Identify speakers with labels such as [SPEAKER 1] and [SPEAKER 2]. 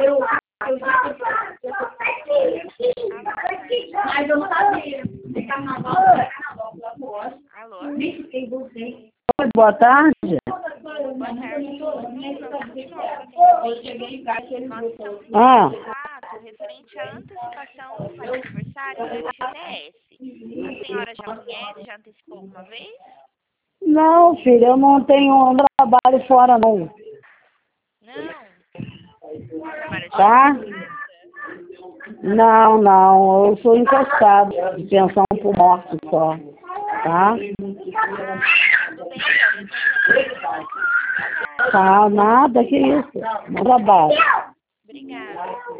[SPEAKER 1] Mas eu não sabia.
[SPEAKER 2] Alô?
[SPEAKER 3] Oi, boa tarde.
[SPEAKER 2] Boa tarde.
[SPEAKER 3] Ah,
[SPEAKER 2] Fato referente à antecipação do seu aniversário do FGTS. A senhora já conhece, já antecipou alguma vez?
[SPEAKER 3] não, filha, eu não tenho um trabalho fora, não.
[SPEAKER 2] Não. Trabalha de
[SPEAKER 3] Tá?
[SPEAKER 2] casa?
[SPEAKER 3] Não, eu sou encostado de pensão por morte só. Tá?
[SPEAKER 2] Tudo bem, então. Mesmo assim,
[SPEAKER 3] Tá, nada, que isso. Não trabalho.
[SPEAKER 2] obrigada.